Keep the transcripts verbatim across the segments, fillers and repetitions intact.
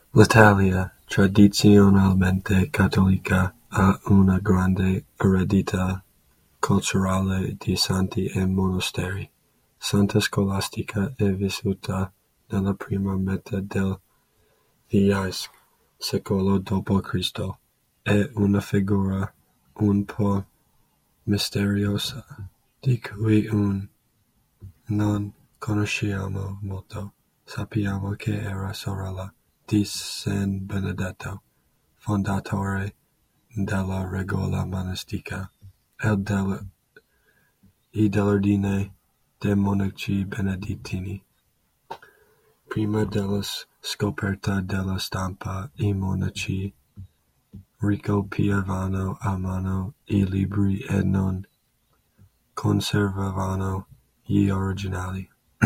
L'Italia, tradizionalmente cattolica, ha una grande eredità culturale di santi e monasteri. Santa Scolastica è vissuta nella prima metà del V secolo dopo Cristo. È una figura un po' misteriosa, di cui un non conosciamo molto. Sappiamo che era sorella di San Benedetto, fondatore della regola monastica e del, e dell'ordine dei monaci benedettini. Prima della scoperta della stampa, i monaci ricopiavano a mano i libri e non conservavano gli originali.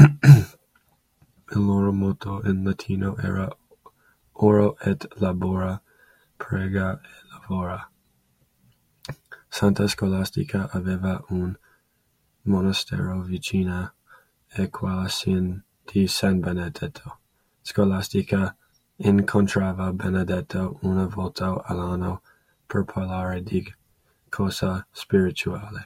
Il loro motto in latino era "Oro et labora", prega e lavora. Santa Scolastica aveva un monastero vicino e quale sin di San Benedetto. Scolastica incontrava Benedetto una volta all'anno per parlare di cosa spirituale.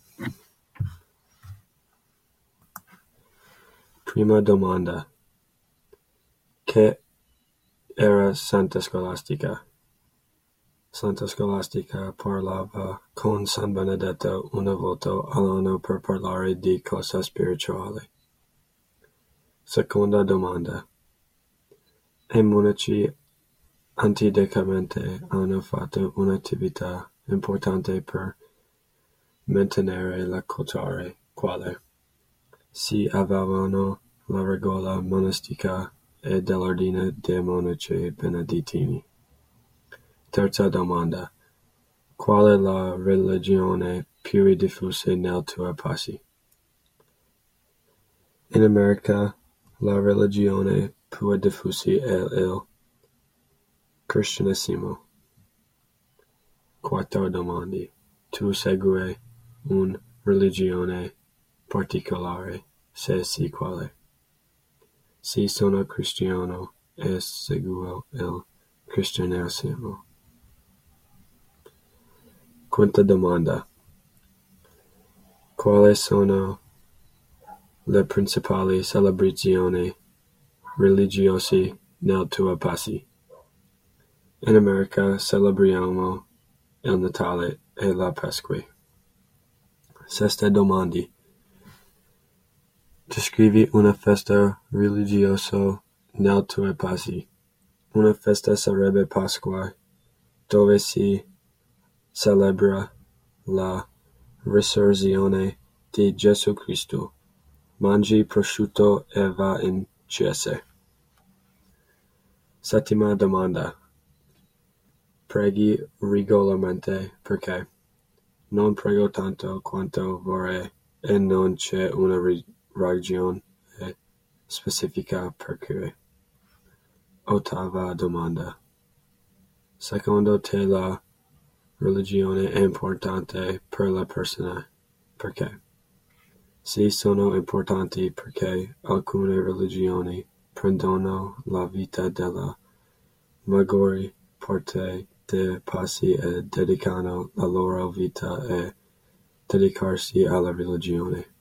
Prima domanda: che era Santa Scolastica? Santa Scolastica parlava con San Benedetto una volta all'anno per parlare di cose spirituali. Seconda domanda: i monaci anticamente hanno fatto un'attività importante per mantenere la cultura, quale si avevano la regola monastica e dell'ordine dei monaci benedettini. Terza domanda: qual è la religione più diffusa nel tuo paese? In America, la religione più diffusa è il cristianesimo. Quattro domande: tu segui una religione particolare? Se sì, quale? Sì, sono cristiano e seguo il cristianesimo. Quinta domanda: quali sono le principali celebrazioni religiose nel tuo paese? In America celebriamo il Natale e la Pasqua. Sesta domanda: descrivi una festa religiosa nel tuo paese. Una festa sarebbe Pasqua, dove si celebra la risurrezione di Gesù Cristo. Mangi prosciutto e va in chiesa. Settima domanda: preghi regolarmente? Perché? Non prego tanto quanto vorrei e non c'è una ragione specifica per cui. Ottava domanda: secondo te la religione è importante per le persone? Perché? Sì, sono importanti perché alcune religioni prendono la vita della maggior parte dei paesi e dedicano la loro vita a dedicarsi alla religione.